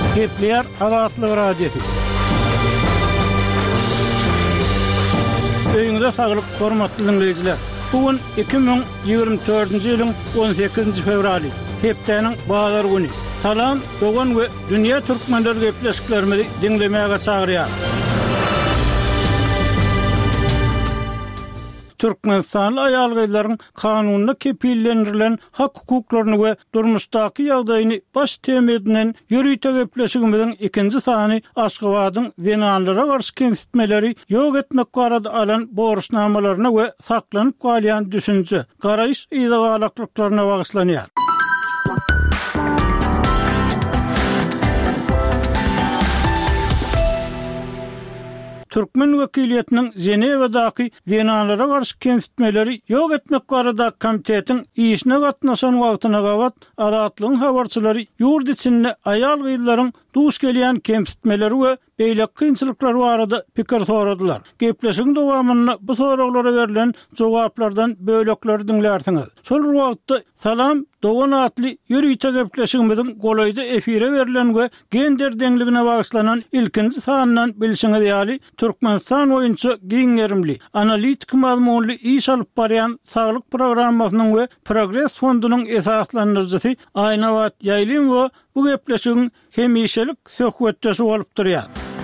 Kepler Azatlyk Radiosu. Öýüňizde saglyk, hormatly dinleýijiler. Bugün 2024-nji ýylyň 18-nji fevraly. Hepdeniň bazar güni. Salam, dogan we dünýä türkmenleri gepleşiklerimizi dinlemäge çagyrýar. Türkmenistanly aýal-gyzlaryň kanunyna kepillendirilen hak hukuklaryny we durmuşdaky ýagdaýyny baş tema edilen ýürüýte gepleşigimiziň ikinji sany Aşgabatyň zenanlara garşy kemsitmeleri ýok etmek barada alan borçnamalaryna we saklanyp galýan düşünje, garaýyş ýa-da bagyslanýar. Türkmen wekiliýetiniň Ženewadaky zenanlara garşy kemsitmeleri ýok etmek barada komitetiň işine gatnaşan wagtyna gabat Azatlygyň habarçylary ýurt içinde aýal-gyzlaryň duş gelýän kemsitmeleri we beýlek kynçylyklary barada pikir soradylar. Gepleşigiň dowamyny bu soraglary berilen jogaplardan bölekleri dinlersiňiz. Şol wagtda salam dogan atly ýürüýte gepleşigimiziň golayda efire berilen we gender deňligine bagyşlanan ilkinji sanyndan bilşiňiz ýaly Türkmenistan boýunça giňerimli, analitik mazmunly iş alyp barýan saglyk programmasynyň we Progress fondunyň esaslandyrjysy Aýnawat Ýaýlym we bu gepleşigiň hemişelik söhbetdeşi bolup durýar.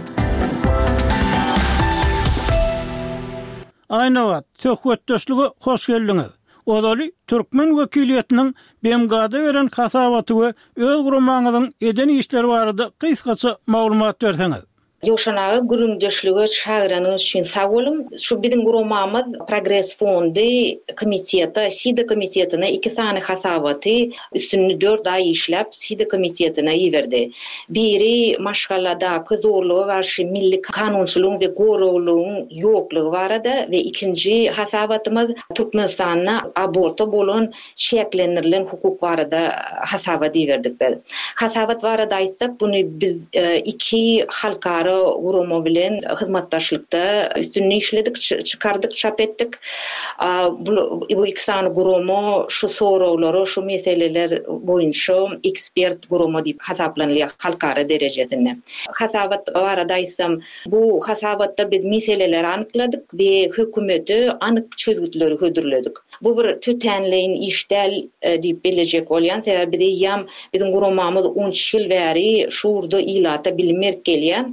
Aýnawat, söhbetdeşlige hoş geldiňiz. Odaly Türkmen wekiliýetiniň BMG'da beren hasabaty we öz guramaňyzyň eden işleri barada kysgaça maglumat berseňiz. Ýoşanagy gürüňdeşligi çagyranyň üçin sag bolum. Şu biziň guramamyz Progress fondy komiteti, SIDA komitetine 2 sany hasabaty üstünni 4 ay işläp SIDA komitetine ýiberdi. Biri maşgallada zorluğa garşy milli kanunçylygyň we gorowlugyň ýoklugy barada we ikinji hasabatymyz Türkmenistanyň aborta bolan çeklendirilen hukuk barada hasabat ýiberdik. Hasabat barada aýtsak, buny biz 2 halkara gurama bilen hyzmatdaşlykda üstünni işledik, çıkardık, çap etdik. Bu 2 sany gurama şu sorawlary, şu meseleler boýunça ekspert gurama diýip hasaplanýar halkara derejesinde. Hasabat barada aýtsam, bu hasabatda biz meseleleri anykladyk we hökümeti anyk çözgütleri hödürledik. Bu bir tütenleýin işdel diýip biljek bolýan sebäbi diýýäm, biziň guramamyz 10 ýyl bäri şurda ilata bilinmek gelýär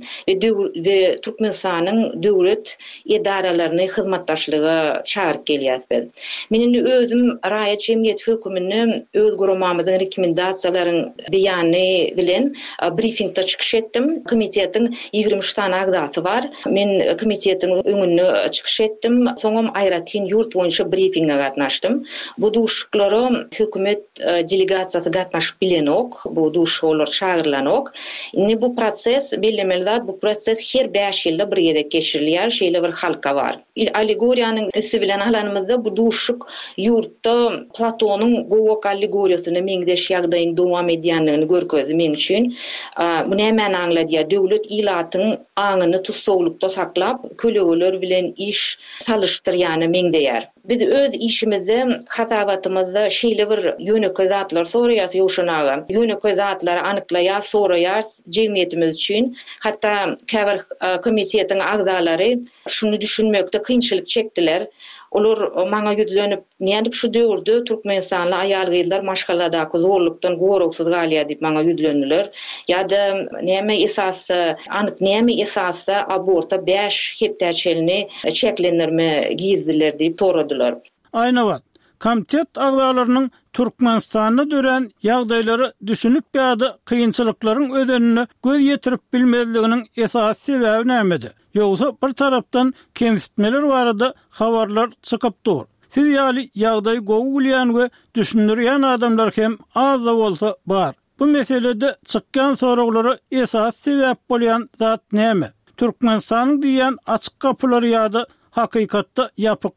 ve Türkmenistanyň döwlet edaralaryny hyzmatdaşlyga çağırıp gelýär. Meniň özüm raýat jemgyýet hökümini öz guramamyzyň rekomendasiýalaryň beýany bilen briefingde çykyş etdim. Komitetiň 23 tane agdasy bar. Men komitetiň öňüne çykyş etdim. Soňam aýratyn ýurt boýunça briefinge gatnaşdym. Bu duşklary hökümet delegasiýasy gatnaşyp bilenok, bu duşlar çağırlanok. Indi bu proses bellemeli, bu proses her 5 ýylda bir ýerde geçirilýär, şeýle bir halka bar. Allegoriýanyň üstü bilen alanymyzda bu duşuk ýurtda Platonyň gowak allegoriýasyny meňdeş ýagdaýyň dowam edýänligini görkezdi men üçin. Bu näme aňladýar? Döwlet ilatyň aňyny tutsowlukda saklap, kölegeler bilen iş salışdyrýany meňdeýär. Biz öz işimizi, hasabatymyzda şeýle bir ýönekli zatlar soraýar ýoşanagy. Ýönekli zatlary anyklaýar, soraýar jemgyýetimiz üçin. Hatta käbir komitetiň agzalary şunu düşünmekde kynçylyk çekdiler. Olar maňa ýüzlenip, nädip şu döwürde Türkmenistanly aýal-gyzlar maşgalladaky zorlukdan goroksuz galýar diýip maňa ýüzlendiler. Ýa-da näme esasy, anyk näme esasy aborta 5 hepdäçelini çeklendirme gizdiler diýip soradylar. Aýnawat, komitet agzalarynyň Türkmenistanyna dören ýagdaýlary düşünip ýa-da kynçylyklaryň ödenine göz ýetirip bilmezliginiň esas sebäbi nämedi? Ýogsa bir tarapdan kemsitmeler barada habarlar çykyp dur. Siz ýaly ýagdaý gowy bilýän we düşündirýän adamlar hem az da bolsa bar. Bu meselede çykkan soraglary esas sebäp bolýan zat näme? Türkmenistanyň diýen açyk kapylary ýa-da hakykatda ýapyklyk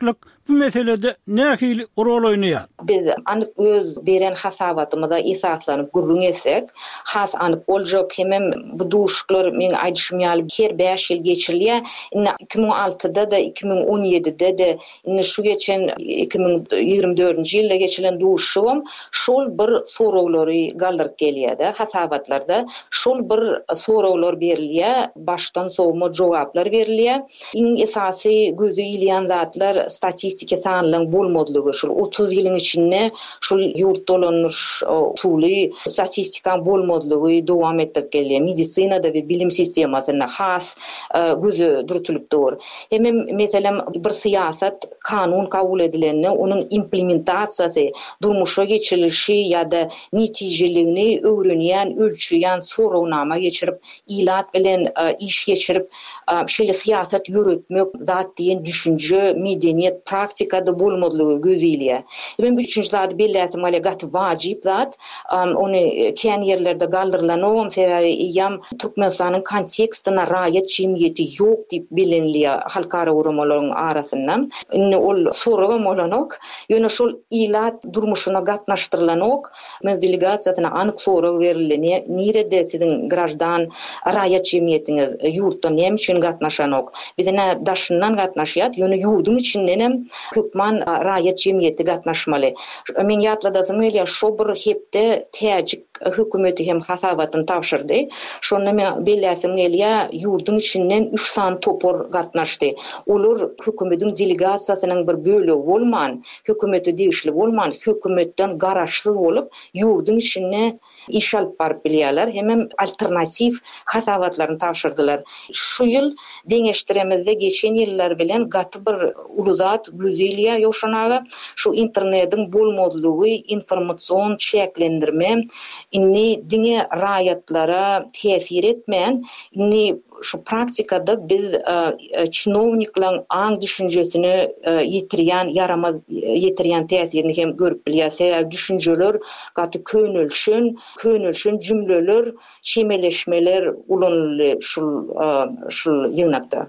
bu meselede nähili rol oýnaýar? Biz anyk öz beren hasabatymyza esaslanyp gurrun etsek, has anyk boljak hemem bu duşuklar men aýdyşmaýaly her 5 ýyl geçirilýär. 2006-da da 2017-de de şu geçen 2024-nji ýylda geçilen duşum şol bir soraglary galdyryp gelýär-de hasabatlarda. Şol bir sorawlar berilýär, başdan sowma jogaplar berilýär. Iň esasy gözü ýylýan zatlar statistika sanlygyň bolmadlygy. Şol 30 ýylyň içinde şol ýurt dolanýyş usuly statistikaň bolmadlygy dowam etip gelýär. Medisinada we bilim sistemasyna has gözü durtulup dur. Hemem meselem bir siyasat kanun kabul edilenini, onun implementasiýasy, durmuşa geçirilişi ýa-da netijeligini öwrenýän, ölçüýän sorawnama geçirip, ilat bilen iş geçirip, şeýle siyasat ýöretmek, zat diýen düşünje, medeniýet praktikada bolmadlygy gözleýär. Ben üçüncü zat belläsim ale gat wajyp zat, ony kän ýerlerde galdyrylanyň sebebi ýam Türkmenistanyň kontekstine raýat jemgyýeti ýok diýip bilinýär halkara urumalaryň arasyndan. Ol soraga molanok, ýöne şol ilat durmuşyna gatnaşdyrylanok, men delegasiýasyna anyk soraw berilýär. Nirede siziň grajdan raýat jemgyýetiňiz ýurtdan näme üçin gatnaşanok? Bizine daşyndan gatnaşýar, ýöne ýurdun içinden hem köpman raýat jemgyýeti gatnaşmaly. Men ýatladasym elýär, şo bir hepde täjik hökümeti hem hasabatyn tapşyrdy. Şonu men belläsim gelýär, ýurdun içinden 3 san topor gatnaşdy. Olar hökümetiň delegasiýasynyň bir bölegi bolman, hökümeti diýişli bolman, hökümetden garaşsyz bolup, ýurdun içinde iş alyp baryp bilýärler. Hem alternativ hasabatlaryny tapşyrdylar. Şu ýyl deňeşdiremizde geçen ýyllar bilen gaty bir uluzat güzelýär ýoşanaga şu internetiň bolmadlygy, informasiýon çeklendirme, inni diňe raýatlara täsir etmeýän, inni şu praktikada biz çinovniklaryň aň düşünjesini ýetirýän, yaramaz ýetirýän täsirini hem görüp bilýär. Düşünjeler gaty könülşün jümleler, şemeleşmeler ulanly şul ýygnakda.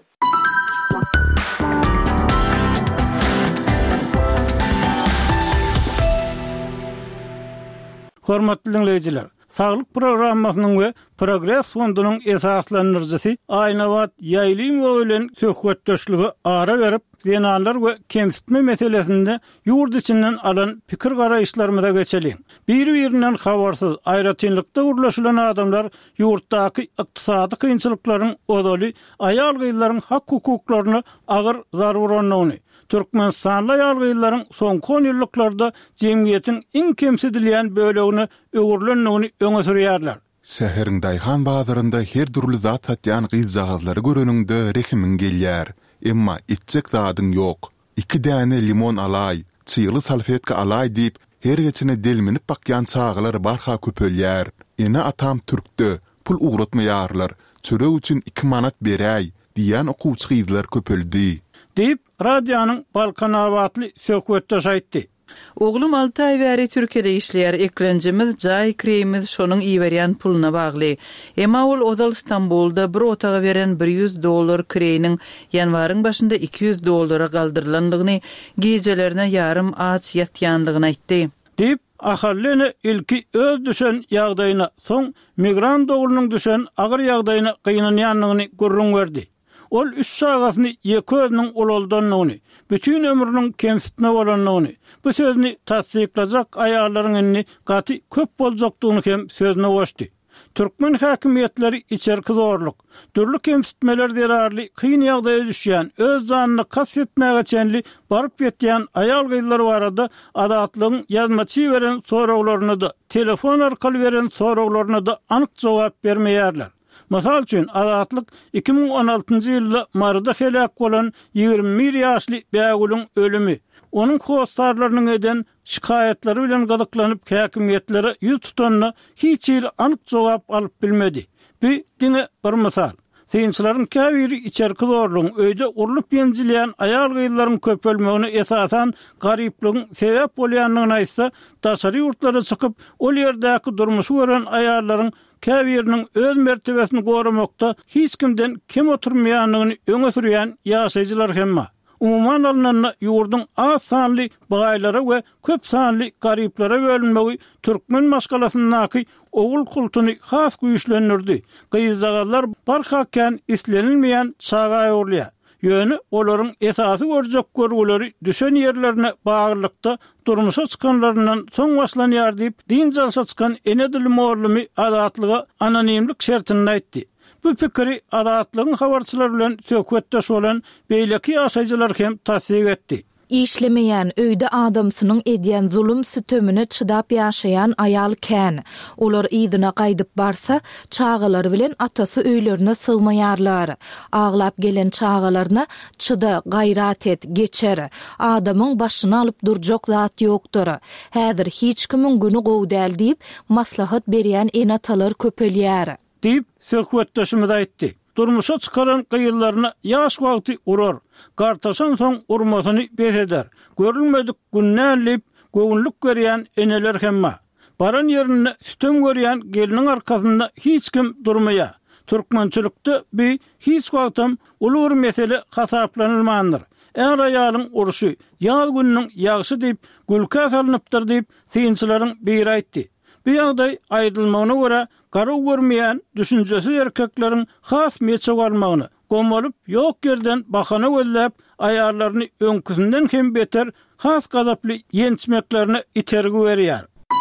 Hormatly dinleyijiler, Saglyk programmasynyň we Progress fondunyň esaslanyrjysy Aýnawat Ýaýlymow bilen söhbetdeşligi ara berip, zenanlar we kemsitme meselesinde ýurt içinden alan pikir garaýşlarymyza geçelim. Bir-birinden habarsyz, aýratynlykda urlaşylan adamlar ýurtdaky ykdysady kynçylyklaryň odaly aýal gyýlaryň hak hukuklaryny agyr zaruranyny, Türkmenistanly aýal gyýlaryň soňky 10 ýyllarda jemgyýetiň iň kemsidilýän bölegini öwürlendigini öňe sürýärler. Säheriň daýhan bazarynda her durly zat satýan gyzagazlary göreningde rehimin gelýär. Emma içjek zadyň ýok. 2 däne limon alay, çyýly salfetka alay diýip her geçine delmenip bakýan çağlar barha köpelýär. Ene atam türkde, pul uğratmaýarlar, çörek üçin 2 manat beräý diýen okuwçy gyzlar köpeldi. Deyip radyanın Balkan avatlı söhbetde şahitti. Oğlum 6 ay bäri Türkiýede işleýär, eklenjimiz, jaý kireyimiz şonuň iýberýän puluna bagly. Emma ol ozal İstanbulda bir otaga beren $100 kireyiniň ýanwaryň başynda $200 galdyrylandygyny, gejelerine ýarym aç ýatýandygyny aýtdy. Deyip ahallene ilki öz düşen ýagdaýyna, soň migrant oğlunyň düşen agyr ýagdaýyna gynanýanlygyny gurrun berdi. Ol 3 sagatyny ýeközüniň ololdanlygyny, bütün ömrüniň kemsitme bolanlygyny, bu sözni tasdiklajak aýallaryň gaty köp boljakdygyny hem sözüne goşdy. Türkmen häkimetleri içerki zorluk, türlü kemsitmeler derarly kyn ýagdaýa düşýän, öz janyny kassetmäge çenli baryp ýetýän aýal gyýlar barada adatlygyň ýazmaçy beren sorawlaryna da, telefon arkaly beren sorawlaryna da anyk jogap bermeýärler. Masal üçin adatlyk 2016-njy ýylda Marda helak bolan 21 ýaşly bägulüň ölümi, onun howsarlarynyň eden şikaýetleri bilen gadyklanyp häkimetlere ýüz tutanna hiç ýyl anyk jogap alyp bilmedi. Bu diňe bir mysal. Synçylaryň käbiri içerki zorlugyň öýde urlup ýenjilýän aýal gyýlaryň köpelmegine esasan garyplygyň sebäp bolýanlygyny aýtsa, daşary ýurtlara çykyp ol ýerdäki durmuşy gören aýallaryň käbiriniň öz mertebesini goramakda hiç kimden kim oturmaýanlygyny öňe sürýän ýaşaýjylar hemma. umuman alınanna ýurdun az sanly baýlara we köp sanly garyplara bölünmegi türkmen maskalasynyňky ogul kultuny has güýçlendirdi. Gyýzagallar barhaken islenilmeýän çaga ýurlýar. Ýöne olaryň esasy görjek görgüleri düşen ýerlerine baglykda durmuşa çykanlaryndan soň başlanýar diýip din jalsa çykan Enedil Morlumy adatlyga anonimlik şertini aýtdy. Bu pikiri adatlygyň habarçylary bilen söhbetdeş bolan beýleki ýaşaýjylar hem tasdik etdi. İşlemeyen öýde adamsynyň edýän zulüm sütömüne çydap ýaşaýan ayal kän. Olar ýygyna gaýdyp barsa, çağalary bilen atasy öýlerine sygmaýarlar. Aglap gelen çağalaryna çyda, gaýrat et, geçer. Adamyň başyny alyp durjak zat ýokdur. Häzir hiç kimin güni gowy däl diýip maslahat berýän enatalar köpelýär. Diýip söhbetdeşimiz aýtdy. Durmuşa çıkaran kıyılarına yaş vakti urur. Kartaşan son urmasını beteder. Görülmedik günnärlip göğünlük görýän eneler hemma. Baran yerine sütüm görýän gelinin arkasında hiç kim durmaya. Türkmençilikde bir hiç vaktim ulur mesele hasaplanılmandır. Eğer ayalın uruşu yaz gününün yağışı deyip gülkä salınıptır deyip seyinçilerin bir aýtdy. Bu ýagdaý aýdylmagyna görä garı görmeýän düşünjesi erkeklerin has meçe almagyny, gomalyp ýok yerden bahana gözläp aýarlaryny öňküsinden hem beter has gadaply ýençmeklerini itergi berýär.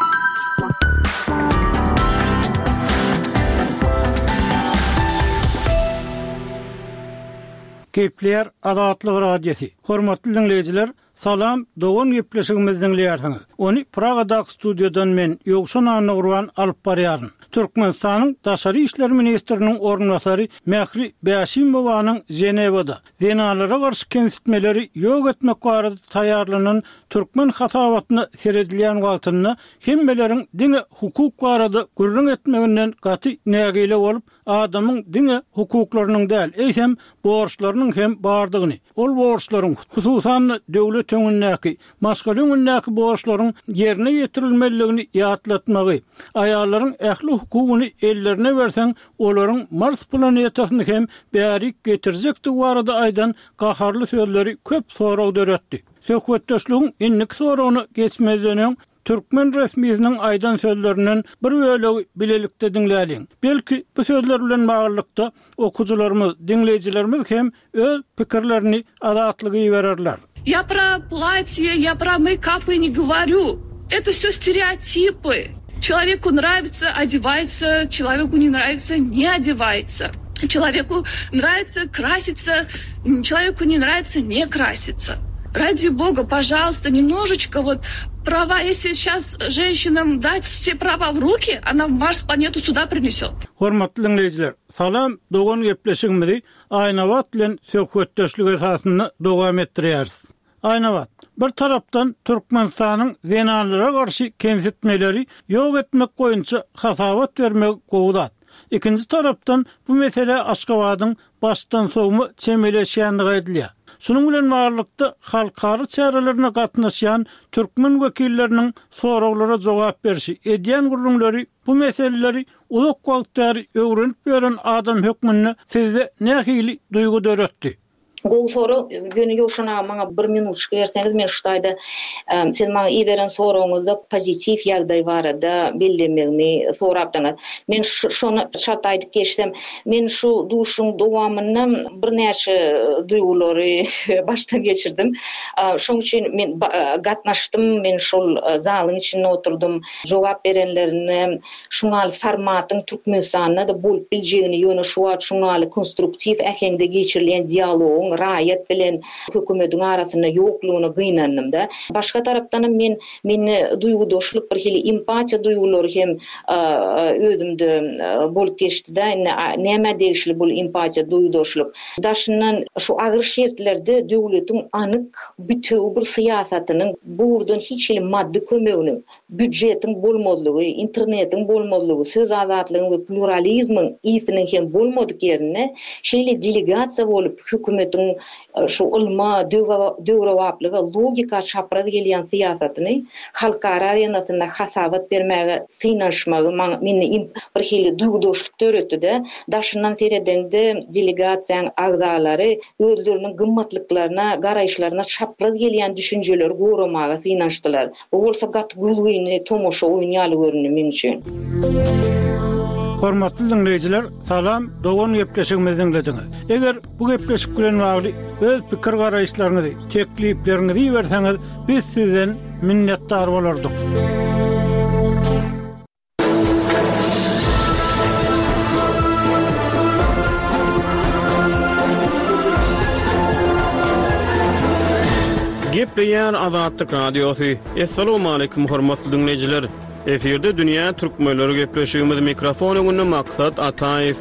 Kepler Adatlyk radiosi. Hormatly dinleyijiler, salam, dogan gepleşigimizden dinleýärsiňiz. Ony Pragadaky studiodan men Ýogşan Anagurwan alyp barýaryn. Türkmenistanyň Daşary işler ministriniň ornwasary Mehri Bäşimowanyň Jenewada zenalara garşy kemsitmeleri ýok etmek barada taýýarlanan türkmen hasabatyny seredilýän wagtyna hemmelerin dine hukuk barada gürrüň etmeginden gaty nägile bolup adamyň dine hukuklarynyň däl, eýsem borçlarynyň hem bardygyny. Ol borçlaryň hususan döwlet öňündäki, maskal öňündäki borçlaryň ýerine ýetirilmeligini ýatlatmagy, aýallaryň ähli hukugyny ellerine bersen, olaryň Mars planetasyny hem bärik getirjekdi barada aýdan gaharly sözleri köp sorag döretdi. Söhbetdeşligiň innik soragyny geçmezden Türkmen resmiýetiniň aýdan sözlerinden bir bölegi bilelikde dinläýin. Belki bu sözler bilen baglykda okujularymyz, dinleyijilerimiz hem öz pikirlerini adatlygy bererler. Я про платье, я про мейкапы не говорю. Это все стереотипы. Человеку нравится, одевается, человеку не нравится, не одевается. Человеку нравится краситься, человеку не нравится не краситься. Ради Бога, пожалуйста, немножечко вот права, если сейчас женщинам дать все права в руки, она в Марс планету сюда принесет. Hormatly dinleyijiler, salam, dogan gepleşigimizi Aýnawat bilen söhbetdeşlik esasyny dowam etdirýäris. Aýnawat, bir tarapdan Türkmenistanyň zenalara garşy kemsitmeleri ýok etmek goýunça hasabat bermek gowdat. İkinci tarapdan bu mesele Aşgabatyň başdan sowmy çemeleşýändigi aýdylýar. Şunun bilen barlykda halkary çärelerini gatnaşýan türkmen wekilleriniň soraglara jogap berişi, edýän gurulmaly bu meseleleri ulak wagtlar öwrenip beren adam hökmüne sizde nähili duýgu döretdi? Gol soru beni Ýogşana maňa 1 minut berseňiz men şu taýda sen maňa ýeberen soragyňyzda pozitiv ýagdaý barada bildirmegini sorapdyňyz. Men şonu şart aýdyp geçsem, men şu duşuň dowamyny birnäçe duýgulary baştan geçirdim. Şoň üçin men gatnaşdym, men şol zalyň içinde oturdum. Jogap berenlerini şuňal formatyň Türkmenistanda da bolup biljegini ýöne şu şuňal konstruktiw ähengde geçirilýän dialog raýat bilen hökümetiň arasynda ýoklugyna gynandym-da. Başga tarapdan men duýgudoşlyk bir hili empatiýa duýgulary hem özümde bolup geçdi-de. Näme degişli bol empatiýa duýgudoşlyk. Daşyndan şu agyr şertlerde döwletiň anyk bütün bir syýasatynyň burdan hiç hili maddi kömegini, büdjetiň bolmazlygy, internetiň bolmazlygy, söz azatlygyň we pluralizmiň ýetiniň hem bolmadyk ýerine şeýle delegasiýa bolup hökümetiň Türkmenliğin şu ulma, döwrewaplygy, logika çapraz gelýän siýasatyny halkara arenasynda hasabat bermäge, synaşmagy meni bir hili duýgudoşluk öğretdi. Daşyndan seredende delegasiýaň agzalary özleriniň gymmatlyklaryna, garaýşlaryna çapraz gelýän düşünjeleri goramaga synaşdylar. Bu bolsa gat gülgüni tomoşa oýnaýaly görünýär men üçin. Hormatly dinleyijiler, salam. Dogan gepleşigimizden diňiz. Eger bu gepleşik bilen bagly öz pikir garaýşlaryňyzy, tekliplerinizi berseňiz, biz sizden minnetdar bolardyk. Gepleýär Azatlyk Radiosu. Assalamu alaykum hormatly dinleyijiler. Eferde dünýä türkmenleri gepleşigimiz mikrofon öňünde Maksat Ataýew.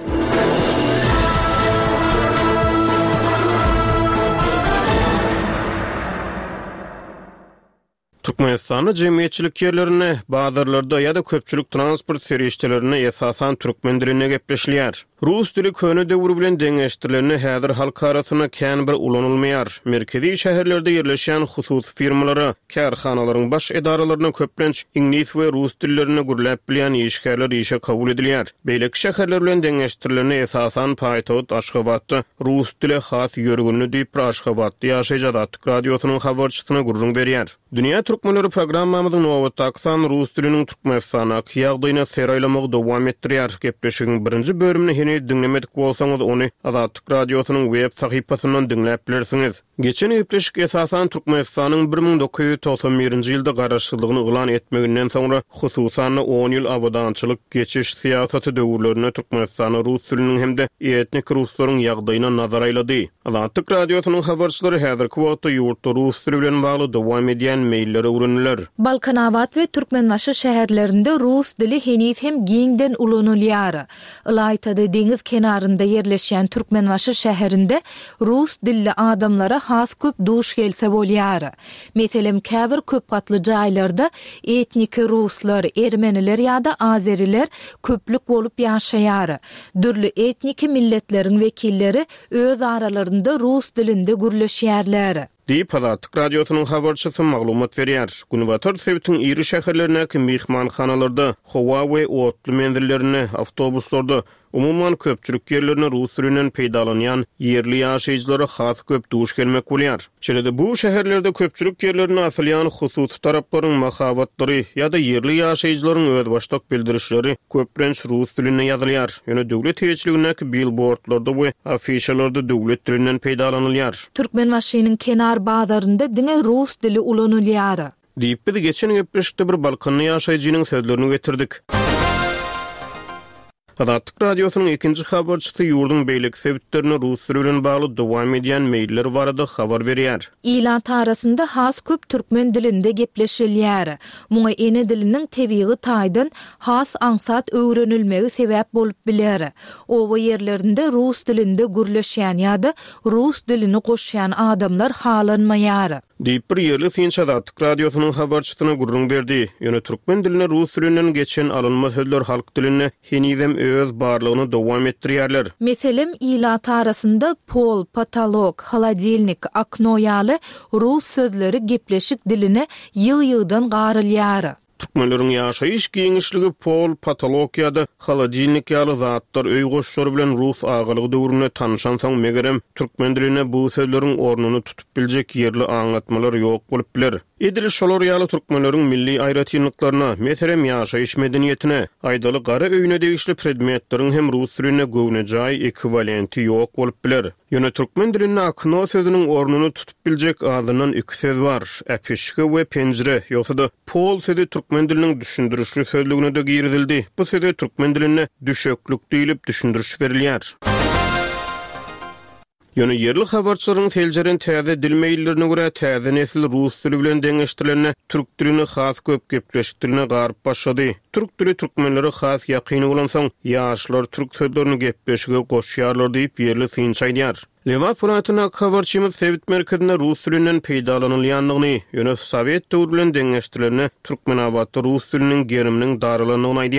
Türkmenistanyň jemgyýetçilik ýerlerine, bazarlarda ýa-da köpçülik transport serişçilerine esasan türkmen diline gepleşilýär. Rus dili köne döwür bilen deňeşdirilenini häzir halk arasyna kän bir ulanylmaýar. Merkezi şäherlerde ýerleşen husus firmalary, kärhanalaryň baş edaralaryna köplenç ingliz we rus dillerini gürläp bilen işgärler işe kabul edilýär. Beýleki şäherler bilen deňeşdirilenini esasan Paýtaht Aşgabatda rus dili has ýörgünlü diýip Aşgabatda ýaşaýan Azatlyk Radiosynyň habarçysyna gurrun berýär. Dünýä türkmenleri programmamyzyň nowatdakysan rus diliniň Türkmenistana ýagdaýyna seraylamak dowam etdirýär. Gepleşigiň birinji bölümini hene dinlemedik bolsaňyz ony Azatlyk Radiosynyň web sahypasynyň dinläp bilersiňiz. Geçen gepleşik esasan Türkmenistanyň 1991-nji ýylda garaşsyzlygyny ulan etmeginden soňra hususan 10 ýyl awadançylyk geçiş siýasaty döwürlerine Türkmenistanyň rus diliniň hemde etnik ruslaryň ýagdaýyna nazar aýlady. Azatlyk Radiosynyň habarçylary häzirki wagtda ýurtda rus dili bilen bagly dowam edýän meýillere uranýarlar. Balkanawat we Türkmenbaşy şäherlerinde rus dili henüz hem giňden ulanylýar. Ilaytada deňiz kenarynda ýerleşýän Türkmenbaşy şäherinde rus dilli adamlara has köp duş gelse bolýar. Meselem käbir köp gatly jaýlarda etnik ruslar, ermeniler ýa-da azeriler köplük bolup ýaşaýar. Dürli etnik milletleriň wekilleri öz aralarynda rus dilinde gürleşýärler. Diýip Azatlyk Radiosynyň habarçysy maglumat berýär. Günbatar Sewitiň iri şäherlerine mehmanhanalarda, howa we otly menzillerine, awtobuslarda, umumyň köpçülik ýerlerine rus dilinden peýdalanýan ýerli ýaşaýjylara has köp duş gelmek bolýar. Şeýle bu şäherlerde köpçülik ýerlerine asylýan hususy taraplaryň mahawatlary ýa-da ýerli ýaşaýjylaryň öz başdak bildirişleri köprenç rus dilinde ýazylýar. Ýöne döwlet teýeçiligine billboardlarda we afişalarda döwlet dilinden peýdalanylýar. Türkmenbaşynyň kenar bazarynda diňe rus dili ulanylýar. Diýip biz geçen gepleşikde bir Balkanly ýaşaýjynyň sözlerini getirdik. Azatlyk Radiosynyň ikinji habarçysy ýurdun beýleki sebitlerini rus dili bilen bagly dowam edýän meýiller barada habar berýär. Ilan tarasynda has köp türkmen dilinde gepleşilýär. Muňa ene diliniň tebigy taýdan has aňsat öwrenilmegi sebäp bolup biler. Owa ýerlerinde rus dilinde gürleşýän ýa-da rus dilini goşýan adamlar halanmaýar. Diýip bir ýerli synç Azatlyk Radiosynyň habarçysyna gurrun berdi. Ýöne türkmen diline rus dilinden geçen alınma sözler halk diline henizem öz barlygyny dowam etdirýärler. Meselem ilat arasında pol, patolog, haladelnik, okno ýaly rus sözleri gepleşik diline ýyg-ýygdan garylýar. Türkmenleriň ýaşaýyş giňişligi pol, patologiýada, haladelnik ýaly zatlar öý goşşary bilen rus agalygy döwrüne tanışan soň megerem türkmen diline bu sözleriň ornuny tutup biljek ýerli aňlatmalar ýok bolup biler. Edil şolar ýaly türkmenleriň milli aýratynlyklaryna, meselem ýaşaýyş medeniýetine, aýdaly gara öýüne degişli predmetleriň hem rus diline göwnejäý ekwivalenti ýok bolup biler. Ýöne türkmen diline okno sözüniň ornuny tutup biljek adyndan iki söz bar. Äpişki we penjire ýoksa-da pol sözi türkmen diliniň düşündirişli sözlügine de girizildi. Bu söze türkmen diline düşöklük diýilip düşündiriş berilýär. Ýöne ýerli habarçylaryň feljeren täze dil meýillerine görä täze nesil rus dili bilen deňeşdirilenine türk dilini has köp gepleşdirine garyp başlady. Türk dili türkmenleri has ýakyny bolan soň ýaşlar türk sözlerini gepleşige goşýarlar diýip ýerli synç aýdýar. Leva Puratyna habarçymyz Sewit merkezinde rus dilinden peýdalanylýanlygyny, ýöne Sowet döwründen deňeşdirilenine Türkmenawatda rus diliniň geriminiň darylanyny aýdýar.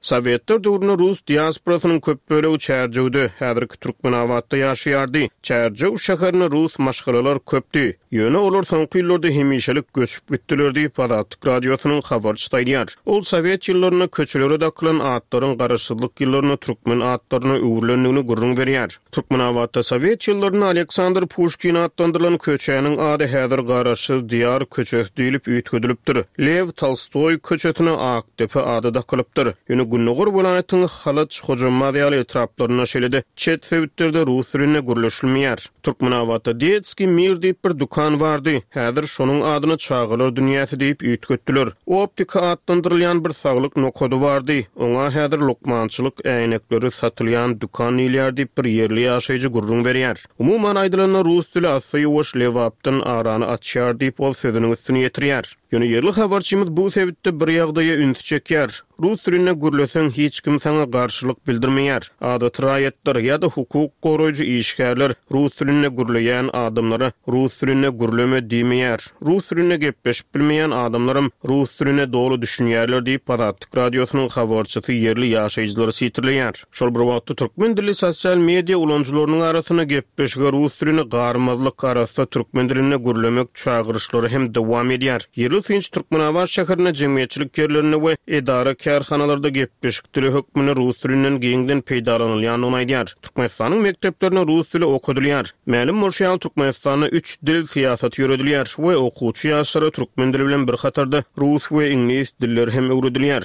Sovetler döwründe Rus diasporasynyň köp bölegi Çerjewde, häzirki Türkmenawatda ýaşaýardy. Çerjew şäherine Rus maşgalalar köpdi. Ýöne olar soňky ýyllarda hemişelik göçüp gitdiler diýip Azatlyk radiosynyň habarçy taýdýar. Ol Sowet ýyllaryna köçelere daklan atlaryň garaşsyzlyk ýyllaryna türkmen atlaryna öwürlendigini gurrun berýär. Türkmenawatda Sowet ýyllaryna Aleksandr Pushkin atlandyrylan köçäniň ady häzir garaşsyz diýar köçek diýilip üýtgedilipdir. Lev Tolstoy köçetine Aktepe ady dakalypdyr. Ýöne Günnogur welaýatynyň Halach Hojamad ýaly etraplaryna şeýlede çet sewitderde rus diline gürleşilmeýär. Türkmenawatda Detski Mir diýip bir dukan bardy. Häzir şonuň adyny Çağalar dünýäsi diýip üýtgetdiler. Optika atlandyrylýan bir saglyk nokody bardy. Oňa häzir lokmançylyk äýnekleri satylýan dukan ýylýar diýip bir ýerli ýaşaýjy gurrun berýär. Umuman aýdylanyna rus dili asy lewapdan arany açýar diýip ol sözüniň üstüne ýetirýär. Ýöne ýerli habarçymyz bu sebäpde bir ýagdaýa üns çekýär. Rus diline gürleseň hiç kim sana garşylyk bildirmeýär. Adat raýatlar ýa-da hukuk goraýjy işgärler rus diline gürleýän adamlara rus diline gürleme diýmeýär. Rus diline gepleşip bilmeýän adamlarym rus diline dogry düşünýärler diýip Azatlyk radiosynyň habarçysy ýerli ýaşaýjylary sitirleýär. Şol bir wagtda türkmen dili sosial media ulanjylarynyň arasyna gepleşige rus diline garmazlyk arasynda türkmen diline gürlemek çağırışlary hem dowam edýär. Ýerli Finç Türkmenawat şäherine jemgyýetçilik ýerlerine we edara kärhanalarda gepleşik dili hökmüne rus dilinden giňden peýdalanylýanyny aýdýar. Türkmenistanyň mekdeplerine rus dili okudylýar. Mälim Murşal Türkmenistanyna 3 dil siýasaty ýöredilýär we okuwçy ýaşlara türkmen dili bilen bir hatarda rus we ingliz dilleri hem öwredilýär.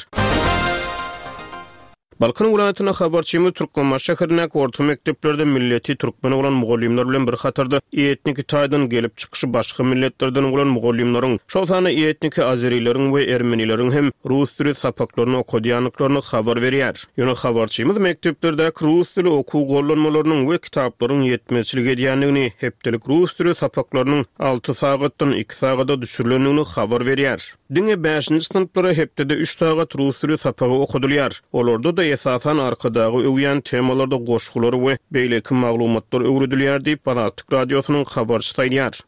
Balkan welaýatyna habarçymyz Türkmenmaş şäherine orta mekdeplerde milleti türkmen bolan mugallimler bilen bir hatarda etnik taýdan gelip çykyşy başga milletlerden bolan mugallimlaryň, şol sany etnik azerilerin we ermenileriň hem rus dili sapaklaryny okudýanlyklaryny habar berýär. Ýöne habarçymyz mekdeplerde rus dili okuw gollanmalarynyň we kitaplaryň ýetmezçilik edýändigini, hepdelik rus dili sapaklarynyň 6 sagatdan 2 sagata düşürilendigini habar berýär. Diňe 5-nji sınıflara hepdede 3 sagat rus dili sapagy okudylýar. Olarda da esasan arkadagy öwýän temalarda goşgulary we beýleki maglumatlar öwredilýär diýip Azatlyk radiosynyň habarçy taýdýar.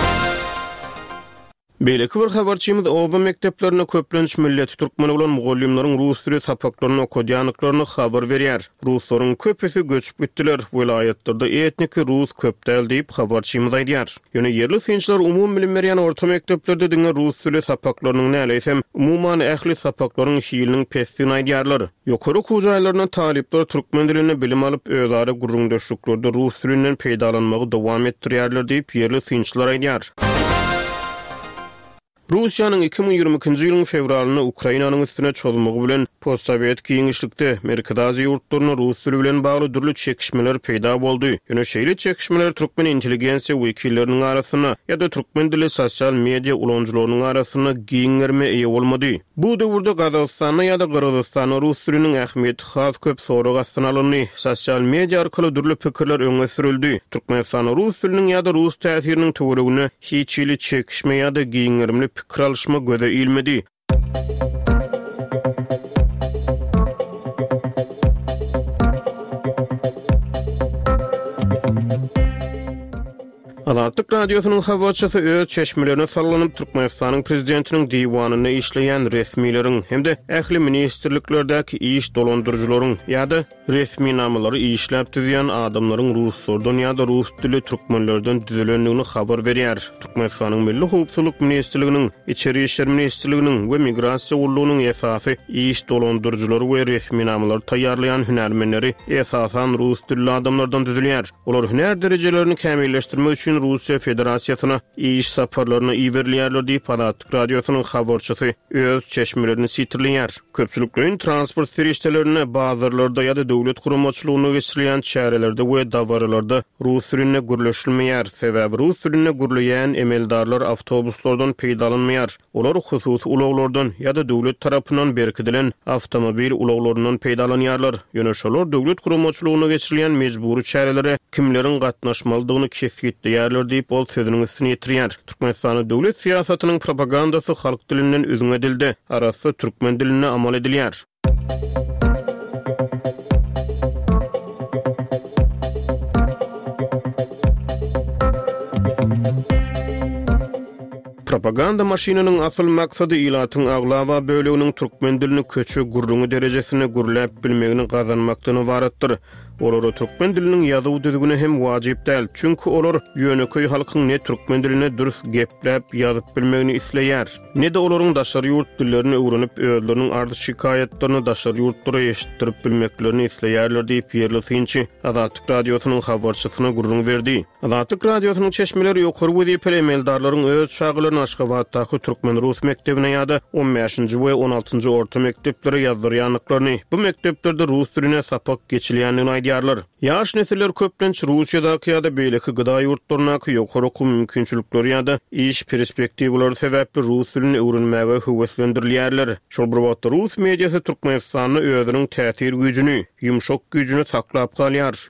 Beýleki bir habarçymyz oba mekteplerine köplenç milleti türkmen bolan mugallimlaryň rus dili sapaklaryny okudýanlyklaryny habar berýär. Ruslaryň köpüsi göçüp gitdiler. Welaýatlarda etnik rus köp däl diýip habarçymyz aýdýar. Ýöne ýerli finçler umum bilim berýän orta mekdeplerde diňe rus dili sapaklarynyň näleýsem umuman ähli sapaklaryň şiýiliniň pesdini aýdýarlar. Ýokary okuwjaýlaryna talipler türkmen dilini bilim alyp özleri gurrundaşlyklerde rus dilinden peýdalanmagy dowam etdirýärler diýip ýerli finçler aýdýar. Russiýanyň 2022-nji ýylyň fevralyny Ukrainanyň üstüne çolmagy bilen postsovet giňişlikde merkezi ýurtlaryna rus dili bilen bagly dürli çekişmeler peýda boldy. Ýöne şeýle çekişmeler türkmen intelligensiýa wekilleriniň arasyna ýa-da türkmen dili sosial media ulanjylarynyň arasyna giňerme eýe bolmady. Bu döwürde Gazagystana ýa-da Kyrgyzstana rus diliniň ähmiýeti has köp soragy astyna alındy. Sosial media arkaly dürli pikirler öňe sürildi. Türkmenistan rus diliniň ýa-da rus täsiriniň töweregine hiç ýyly çekişme ýa-da giňerme pikir alışma göze ilmedi. Azatlyk radiosynyň habarçysy öz çeşmelerine sallanyp Türkmenistanyň prezidentiniň diýwanyna işleýän resmileriň hemde ähli ministrliklerdäki iş dolandyrjylaryň ýa-da resmi namlary işläp düzýän adamlaryň ruslardan ýa-da rus dili türkmenlerden düzelendigini habar berýär. Türkmenistanyň Milli Howpsuzlyk ministrliginiň, İçeri işler ministrliginiň we migrasiýa ullugynyň esasy iş dolandyrjylary we resmi namlary taýýarlayan hünärmenleri esasan rus dilli adamlardan düzelýär. Olar hünär derejelerini kämilleşdirmek üçin Russiya Federasiýasyna iş saparlaryny iýerlerler diýip Azatlyk radiosynyň habarçysy öz çeşmelerini sitirleýär. Köpçülikleriň transport serişdelerine bazarlarda ýa-da döwlet guramaçylygyna geçirilýän çärelerde we dawarlarda rus diline gürleşilmeýär. Sebäbi rus diline gürleýän emeldarlar awtobuslardan peýdalanmaýar. Olar hususy ulaglardan ýa-da döwlet tarapyndan berkidilen awtomobil ulaglarynyň peýdalanýarlar. Ýöne şolar döwlet guramaçylygyna geçirilýän mejburi çärelere kimleriň gatnaşmalydygyny kesgitleýär diýip ol sözüniň üstüne ýetirýär. Türkmenistanyň döwlet siýasatynyň propagandasy halk dilinden özüň edildi. Arasy türkmen diline amal edilýär. Propaganda maşinanyň asyl maksady ilatyň aglawa bölегiniň türkmen dilini köçü gurruňy derejesine gurläp bilmegini gazanmakdan ibaretdir. Olar türkmen diliniň ýazyw düzgüni hem wajyp däl, çünki olar ýöneköy halkyň ne türkmen diline dürüst gepläp ýazyp bilmegini isleýär, ne de olaryň daşary ýurt dillerini öwrenip özleriniň ardy şikayetlerini daşary ýurtlara eşitdirip bilmeklerini isleýärler diýip ýerli synçy Azatlyk radiosynyň habarçysyna gurrun berdi. Azatlyk radiosynyň çeşmeleri ýokary wezipeli emeldarlaryň öz şagylaryny Aşgabatdaky türkmen rus mektebine ýa-da 15-nji we 16-njy orta mekteplere ýazdyrýanlyklaryny, bu mekteplerde rus diline sapak geçilýänini aýdýarlar. Ýaş nesiller köplenç Russiýadaky ýa-da beýleki gyda ýurtlarynaky ýokary okuw mümkinçilikleri ýa-da iş perspektiwlary sebäpli rus dilini öwrenmäge höweslendirilýärler. Şol bir wagtda rus mediasy Türkmenistanyň özüniň täsir güýjüni, ýumşak güýjüni saklap galýar.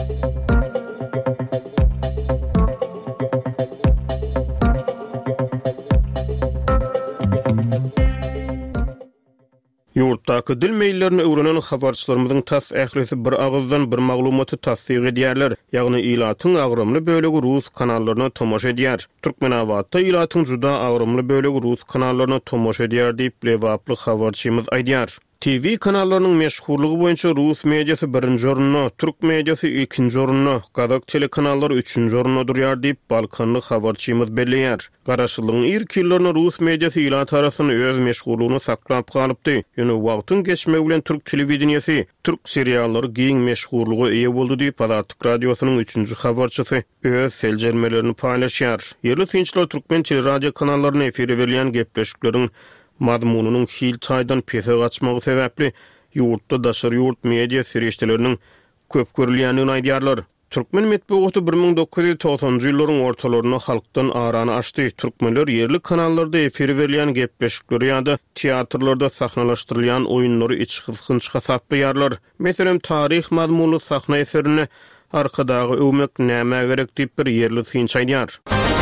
Ýurtdaky dil meýillerini öwrenen habarçylarymyzyň tas ählisi bir agızdan bir maglumaty tasdiq edýärler. Ýagny ilatyň agrymly bölegi rus kanallaryna tomoş edýär. Türkmenawatda ilatyň juda agrymly bölegi rus kanallaryna tomoş edýär diýip lewaply habarçymyz aýdýar. TV kanallarının meşhurluğu boyunca Rus medyası 1-nji orunda, Türk medyası 2-nji orunda, Kazak telekanalları 3-nji orunda durýar diýip Balkanly habarçymyz belleýär. Garaşylygyň ilk ýyllaryna Rus medyasy ilat arasyny öz meşhurlugyny saklap galypdy. Ýöne wagtyň geçmegi bilen Türk telewizionyasy, Türk seriallary giň meşhurlugy eýe boldy diýip Azatlyk radiosynyň 3-nji habarçysy öz seljermelerini paýlaşýar. Ýerli synçylar türkmen teleradio kanallaryna efire berilýän gepleşikleriň mazmununyň hil taýdan pese gaçmagy sebäpli ýurtda daşary ýurt media serişdeleriniň köp görülýänini aýdýarlar. Türkmen medeniýeti 1990-njy ýyllaryň ortalaryna halkdan arany açdy. Türkmenler ýerli kanallarda efir berilýän gepleşikleri ýa-da teatrlarda sahnalaşdyrylýan oýunlary iç gysgynçyga saplaýarlar. Meselem tarih mazmunly sahna eserini arkadagy öwmek näme gerek diýip bir ýerli synçy aýdýar.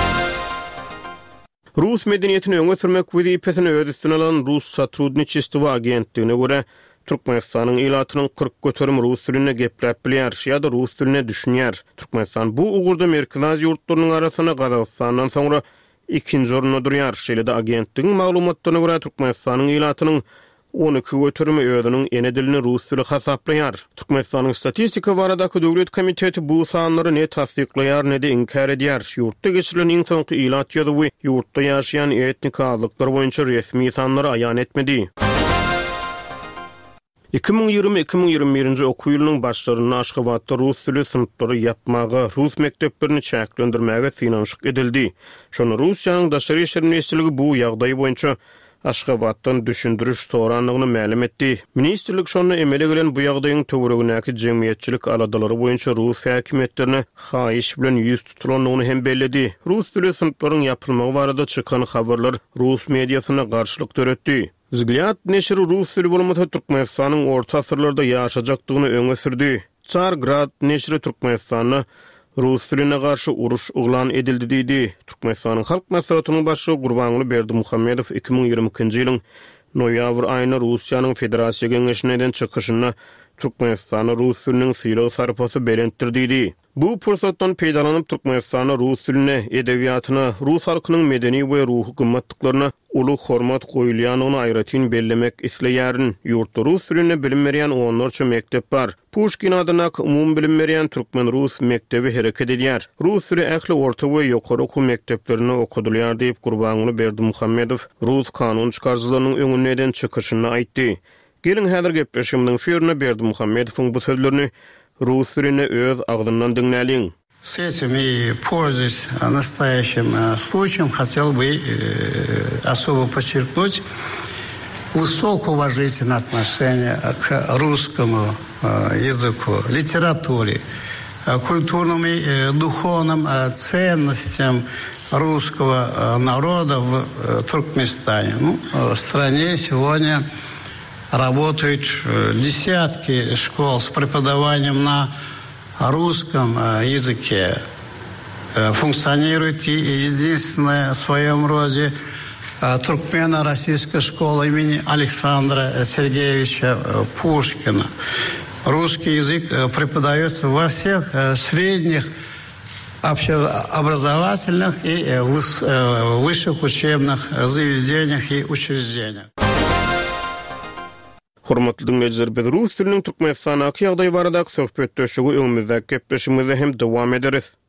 Rus medeniýetini öňe sürmek wezipesini öz üstüne alan Rus Satrudnichestvo agentligine görä Türkmenistanyň ilatynyň 40 göterim rus diline gepläp bilýär ýa-da rus diline düşünýär. Türkmenistan bu ugurda merkez ýurtlarynyň arasyna Gazagstandan soňra 2-nji orunda durýar. Şeýle-de agentligiň maglumatlaryna görä Türkmenistanyň ilatynyň 12 göterimi özüniň ene dilini rus dili hasaplaýar. Türkmenistanyň statistika baradaky döwlet komiteti bu sanlary ne tasdiklaýar ne de inkar edýär. Ýurtda geçirilen iň soňky ilat ýazywy ýurtda ýaşaýan etnik azlyklar boýunça resmi sanlary aýan etmedi. 2020-2021-nji okuw ýylynyň başlaryna Aşgabatda rus dili synplary ýapmagy, rus mekteplerini çäklendirmäge synanyşyk edildi. Şonu Russiýanyň daşary işler ministrligi bu ýagdaý boýunça Aşgabatdan düşündürüş soranlygyny ma'lum etdi. Ministrlik şonu emele gelen bu ýagdaýyň töweregindäki jemgyýetçilik aladalary boýunça Rus häkimetlerine haýyş bilen ýüz tutulanlygyny hem belledi. Rus dili synplaryň ýapylmagy barada çykan habarlar Rus mediasyna garşylyk töretdi. Zglyad neşri Rus dili bolmasa Türkmenistanyň orta asyrlarda ýaşajakdygyny öňe sürdi. Çargrad neşri Türkmenistanyň Rus diline garşy uruş uglan edildi diýdi. Türkmenistanyň halk maslahatynyň başçy Gurbanly Berdimuhammedow 2022-nji ýylyň noýabr aýyna Russiýanyň Federasiýa Geňeşinden çykyşyna Türkmenistana Rus diliniň syýlagy sarpasy berentdir diýdi. Bu pursatdan peýdalanyp Türkmenistana Rus diline, edebiýatyna, Rus halkynyň medeni we ruhy gymmatlyklaryna uly hormat goýulýanyny aýratyn bellemek isleýärin. Ýurtda Rus diline bilim berýän onlarça mektep bar. Pushkin adyna umum bilim berýän türkmen Rus mektebi hereket edýär. Rus dili ähli orta we ýokary okuw mekteplerini okudylýar diýip Gurbanly Berdimuhammedow Rus kanun çykarjylarynyň öňünden çykyşyny aýtdy. Gelin häzir gepleşimden şu ýerine Berdimuhammedowyň bu sözlerini Rus diline öz agdyndan dinläliň. С этим и пользуясь настоящим случаем, хотел бы особо подчеркнуть высокоуважительное отношение к русскому языку, литературе, культурным и духовным ценностям русского народа в Туркменистане. В стране сегодня работают десятки школ с преподаванием на русском языке. Функционирует единственная в своем роде туркмено-российская школа имени Александра Сергеевича Пушкина. Русский язык преподается во всех средних общеобразовательных и высших учебных заведениях и учреждениях. Hormatly dinleyijiler, biz rus diliniň türkmenistanaky ýagdaý barada söhbet döşügi öňümizde gepleşigimize hem dowam ederiz.